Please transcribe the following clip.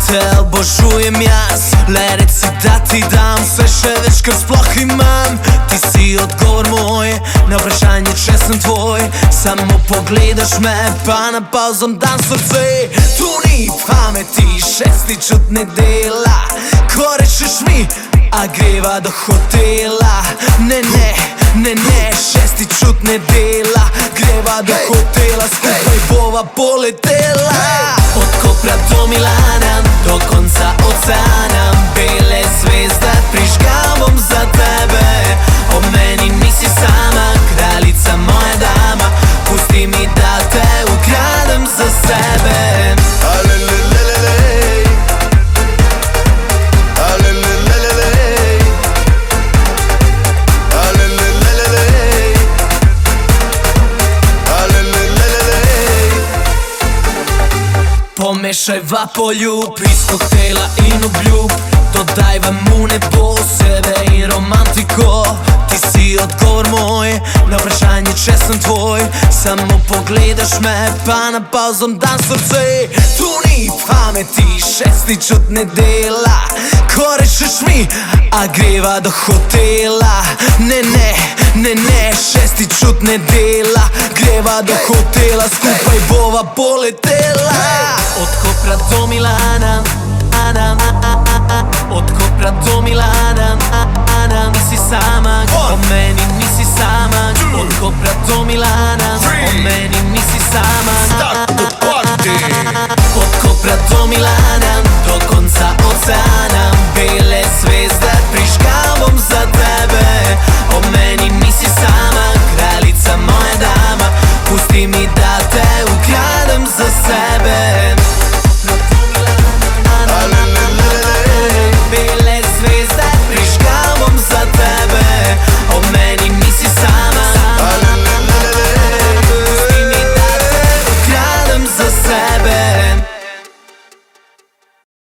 te obožujem jaz. Le reci da ti dam vse še več, kar sploh imam. Ti si odgovor moj na vprašanje, če sem tvoj. Samo pogledaš me, pa napavzam dan srce. Tu ni pameti, šesti čut ne dela. Ko rečeš mi, a greva do hotela. Ne, ne, ne, ne, šesti čut ne dela. Greva do hotela, skupaj bova poletela. Od Kopra do Milana, do konca oceana. Bele zvezde prižgam bom za tebe. O meni nisi sama, kraljica moja dama. Pusti mi da te ukradem za sebe. Pomešajva poljub iz koktejla in obljub. Dodajva mu nebo, sebe in romantiko. Ti si odgovor moj na vprašanje, če sem tvoj. Samo pogledaš me, pa napavzam dan srce. Tu ni pameti, šesti čut ne dela. Ko rečeš mi, a greva do hotela. Ne, ne, ne, ne, šesti čut ne dela. Greva do hotela, skupaj bova poletela. Od Kopra do Milana, od Kopra do Milana, nisi sama, o meni nisi sama. Od Kopra do Milana, o meni nisi sama. Od Kopra do Milana.